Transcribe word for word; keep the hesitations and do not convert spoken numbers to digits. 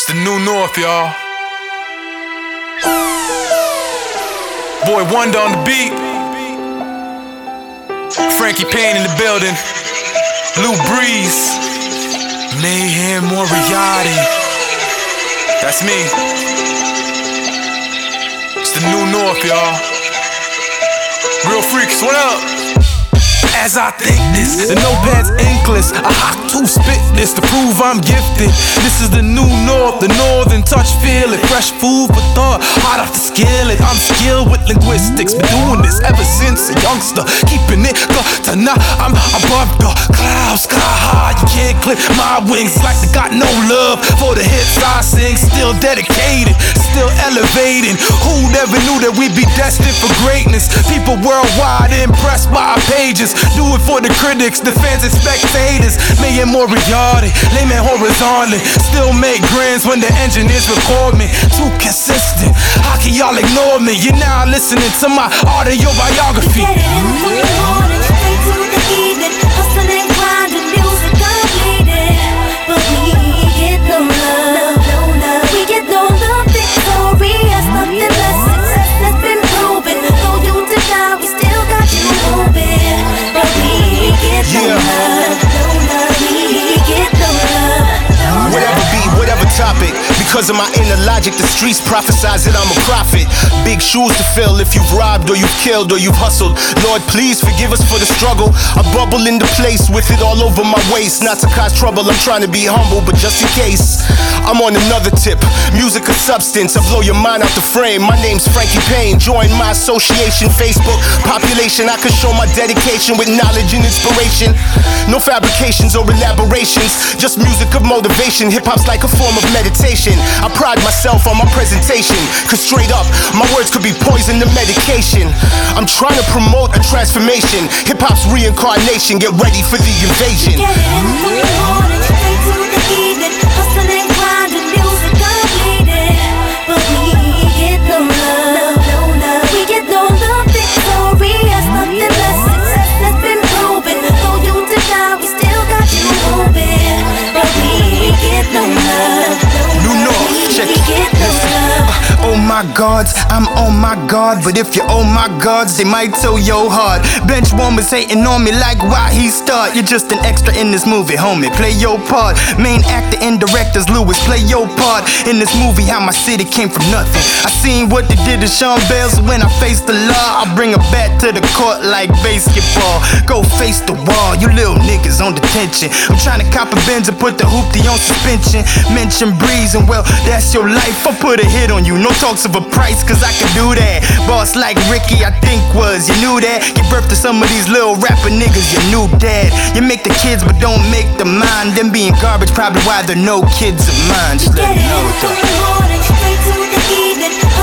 It's the New North, y'all. Boy Wonder on the beat. Frankie Payne in the building. Lou Breeze. Mayhem Moriarty. That's me. It's the New North, y'all. Real freaks, what up? As I think this, the notepad's inkless. I hot to spit this to prove I'm gifted. This is the New North, the northern touch, feel it. Fresh food for thought, hot off the skillet. I'm skilled with linguistics, been doing this ever since a youngster. Keeping it to now, I'm above the clouds, sky high. You can't clip my wings like they got no love for the hits I sing. Still dedicated, still elevating. Who never knew that we'd be destined for greatness? People worldwide impressed by our pages. Do it for the critics, the fans and spectators. Mayhem Moriarty, layman horizontally. Still make grins when the engineers record me. Too consistent, how can y'all ignore me? You're now listening to my audio biography. We get it in from the morning, straight to the evening. Hustle and grind and music completed. But we get no love, no love. We get no love, victorious. Nothing less success that's been proven. Though you to die, we still got you moving. But we get no yeah. love, no love. We get no love, no love. Whatever beat, whatever topic. Because of my inner logic, the streets prophesize that I'm a prophet. Big shoes to fill if you've robbed or you've killed or you've hustled. Lord, please forgive us for the struggle. I bubble into place with it all over my waist. Not to cause trouble, I'm trying to be humble, but just in case, I'm on another tip. Music of substance, I blow your mind out the frame. My name's Frankie Payne, join my association. Facebook population, I can show my dedication with knowledge and inspiration. No fabrications or elaborations, just music of motivation. Hip-hop's like a form of meditation. I pride myself on my presentation, cause straight up, my words could be poison to medication. I'm trying to promote a transformation. Hip-hop's reincarnation, get ready for the invasion. We get it in from the morning, straight to the evening. Hustle and grind and music completed. But we get no love, no love. We get no love, victorious. Nothing less success that's been proven. Though you to die, we still got you moving. But we get no love, no love. New North, check it. Oh my gods, I'm on my guard. But if you're on my gods, they might tell your heart. Bench warmers hating on me like why he start. You're just an extra in this movie, homie, play your part. Main actor and directors, Lewis, play your part. In this movie, how my city came from nothing. I seen what they did to Sean Bell, so when I face the law, I bring her back to the court like basketball. Go face the wall, you little niggas on detention. I'm trying to cop a Benz and put the hoopty on suspension. Mention Breeze and well, that's your life. I put a hit on you, no talks of a price, cause I can do that. Boss like Ricky, I think was, you knew that. Give birth to some of these little rapper niggas, your new dad. You make the kids but don't make the mind. Them being garbage, probably why there no kids of mine. Just let me know from the morning, straight to the evening.